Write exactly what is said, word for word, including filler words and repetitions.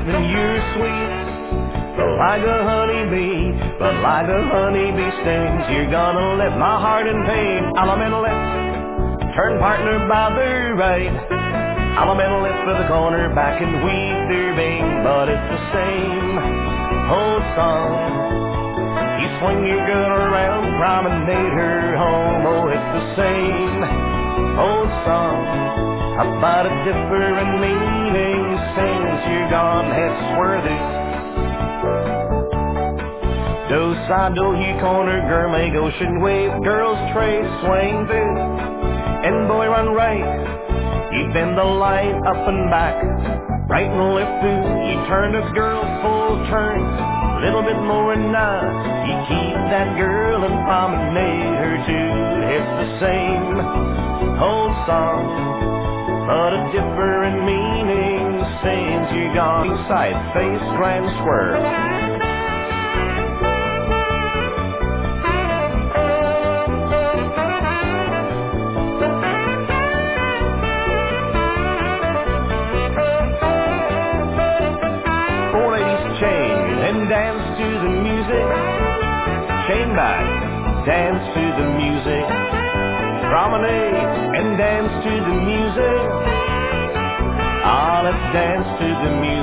and you're sweet, but like a honeybee, but like a honeybee stings. You're gonna let my heart in pain. Elemental left, turn partner by the right. Elemental left for the corner, back and weed their bang. But it's the same old song. You swing your girl around, promenade her home. Oh, it's the same old song about a different meaning since you're gone. Head swervy, do side, do you corner, girl make ocean wave. Girls trade, swing through, and boy run right. You bend the line up and back, right and left through. You turn a girl full turn, a little bit more than now. You keep that girl and promenade her too. It's the same old song, but a different meaning since you're gone. Side face, grand swerve. Dance to the music, chain back, dance to the music, promenade and dance to the music. Ah, let's dance to the music.